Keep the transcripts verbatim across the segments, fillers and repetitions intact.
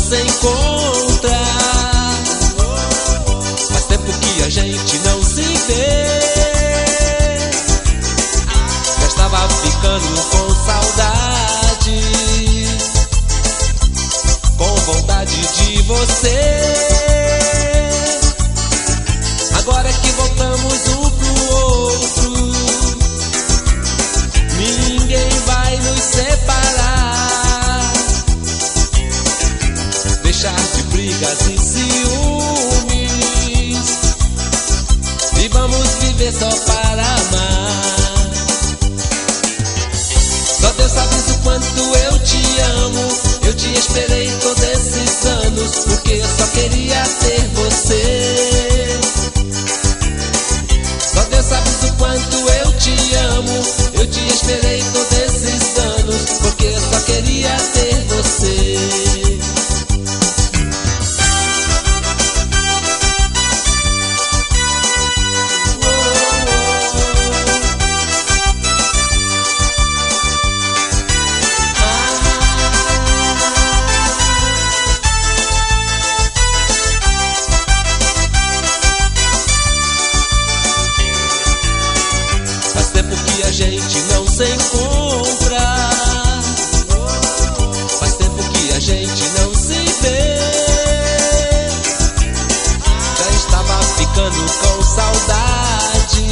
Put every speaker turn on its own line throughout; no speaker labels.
se encontra. Faz tempo que a gente não se vê. Já estava ficando com saudade, com vontade de você. Agora que voltamos um pro outro, ninguém vai nos separar. Deixar de brigas e ciúmes, e vamos viver só para amar. Só Deus sabe o quanto eu te amo. Eu te esperei todos esses anos, porque eu só queria ter você. Só Deus sabe o quanto eu te amo. Eu te esperei todos esses anos, porque eu só queria ter você. A gente não se encontra. Faz tempo que a gente não se vê. Já estava ficando com saudade,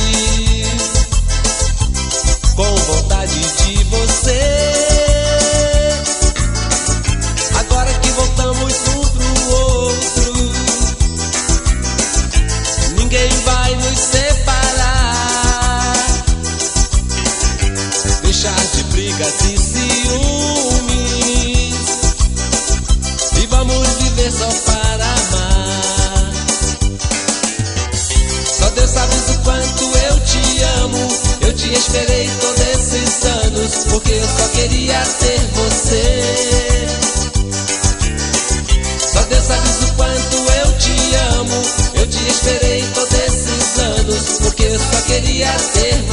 com vontade de você. Agora que voltamos um pro outro, ninguém vai nos separar. Deixar de brigas e ciúmes, e vamos viver só para amar. Só Deus sabe o quanto eu te amo. Eu te esperei todos esses anos, porque eu só queria ter você. Só Deus sabe o quanto eu te amo. Eu te esperei todos esses anos, porque eu só queria ter você.